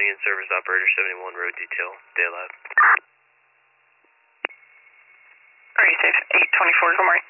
Union Service Operator 71 Road Detail, Day Lab. Alright, safe. 824, good morning.